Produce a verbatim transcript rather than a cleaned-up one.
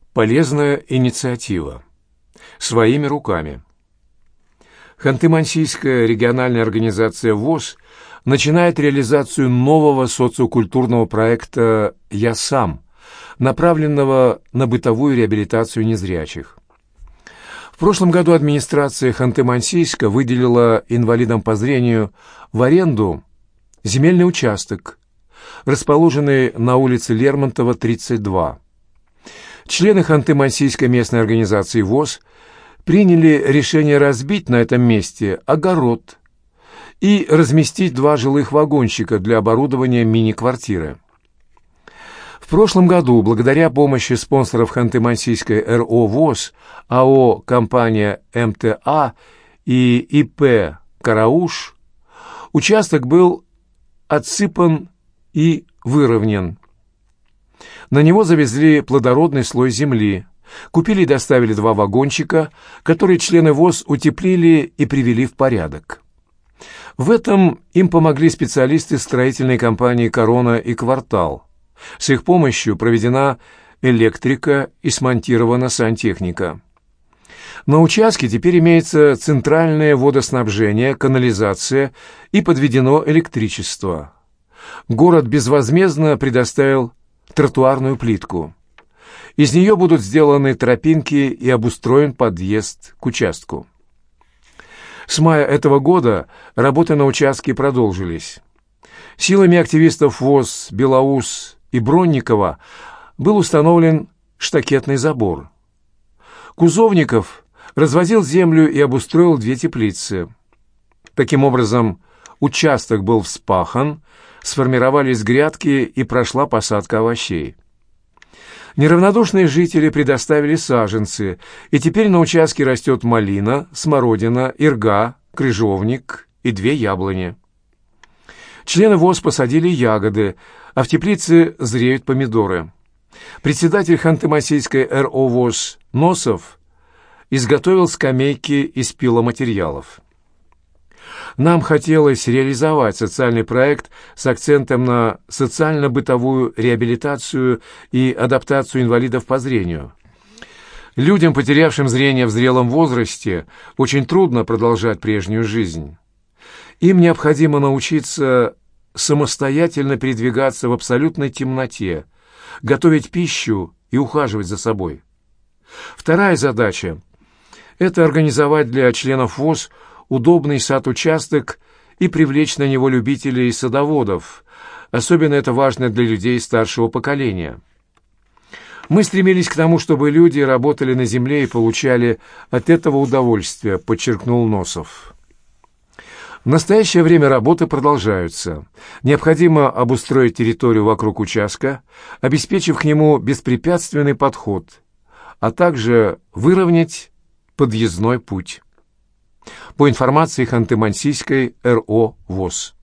Полезная инициатива. Своими руками. Ханты-Мансийская региональная организация ВОС начинает реализацию нового социокультурного проекта «Я сам», направленного на бытовую реабилитацию незрячих. В прошлом году администрация Ханты-Мансийска выделила инвалидам по зрению в аренду земельный участок, расположенный на улице Лермонтова, тридцать два. Члены Ханты-Мансийской местной организации ВОС приняли решение разбить на этом месте огород и разместить два жилых вагончика для оборудования мини-квартиры. В прошлом году, благодаря помощи спонсоров Ханты-Мансийской РО ВОС, АО «Компания МТА» и ИП «Карауш», участок был отсыпан и выровнен. На него завезли плодородный слой земли, купили и доставили два вагончика, которые члены ВОС утеплили и привели в порядок. В этом им помогли специалисты строительной компании «Корона» и «Квартал». С их помощью проведена электрика и смонтирована сантехника. На участке теперь имеется центральное водоснабжение, канализация и подведено электричество. Город безвозмездно предоставил тротуарную плитку. Из нее будут сделаны тропинки и обустроен подъезд к участку. С мая этого года работы на участке продолжились. Силами активистов ВОС, Белоус и Бронникова был установлен штакетный забор. Кузовников развозил землю и обустроил две теплицы. Таким образом, участок был вспахан, сформировались грядки и прошла посадка овощей. Неравнодушные жители предоставили саженцы, и теперь на участке растет малина, смородина, ирга, крыжовник и две яблони. Члены ВОС посадили ягоды, а в теплице зреют помидоры. Председатель Ханты-Мансийской РО ВОС Носов изготовил скамейки из пиломатериалов. Нам хотелось реализовать социальный проект с акцентом на социально-бытовую реабилитацию и адаптацию инвалидов по зрению. Людям, потерявшим зрение в зрелом возрасте, очень трудно продолжать прежнюю жизнь. Им необходимо научиться самостоятельно передвигаться в абсолютной темноте, готовить пищу и ухаживать за собой. Вторая задача – это организовать для членов ВОС удобный сад-участок и привлечь на него любителей садоводов. Особенно это важно для людей старшего поколения. Мы стремились к тому, чтобы люди работали на земле и получали от этого удовольствие, подчеркнул Носов. В настоящее время работы продолжаются. Необходимо обустроить территорию вокруг участка, обеспечив к нему беспрепятственный подход, а также выровнять подъездной путь. По информации Ханты-Мансийской РО ВОС.